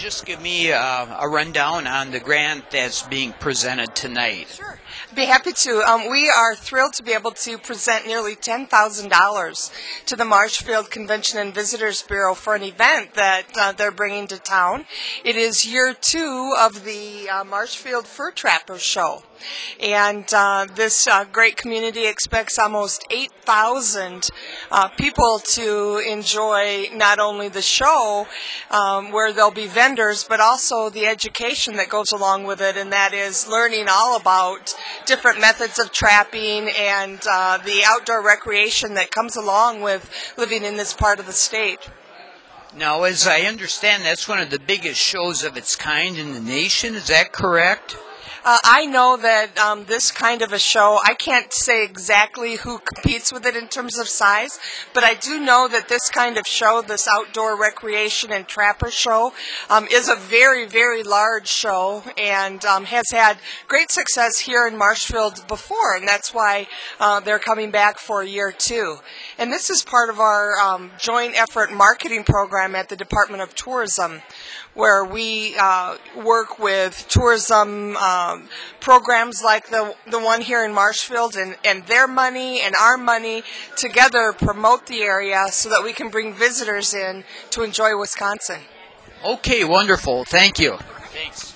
just give me a rundown on the grant that's being presented tonight? Sure. I'd be happy to. We are thrilled to be able to present nearly $10,000 to the Marshfield Convention and Visitors Bureau for an event that they're bringing to town. It is year 2 of the Marshfield Fur Trapper Show. And this great community expects almost 8,000 people to enjoy not only the show, where there'll be vendors, but also the education that goes along with it, and that is learning all about different methods of trapping and the outdoor recreation that comes along with living in this part of the state. Now, as I understand, that's one of the biggest shows of its kind in the nation. Is that correct? I know that this kind of a show, I can't say exactly who competes with it in terms of size, but I do know that this kind of show, this outdoor recreation and trapper show, is a very, very large show and has had great success here in Marshfield before, and that's why they're coming back for year 2. And this is part of our joint effort marketing program at the Department of Tourism, where we work with tourism programs like the one here in Marshfield, and their money and our money together promote the area so that we can bring visitors in to enjoy Wisconsin. Okay, wonderful. Thank you. Thanks.